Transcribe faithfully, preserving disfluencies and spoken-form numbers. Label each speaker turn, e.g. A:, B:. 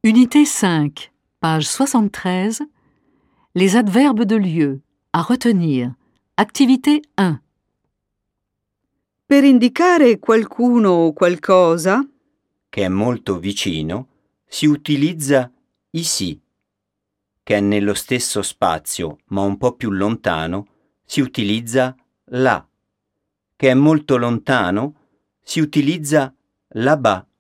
A: Unité cinq, page soixante-treize. Les adverbes de lieu. À retenir. Activité un.
B: Per indicare qualcuno o qualcosa,
C: che è molto vicino, si utilizza i sì. Che è nello stesso spazio ma un po' più lontano, si utilizza la. Che è molto lontano, si utilizza la ba.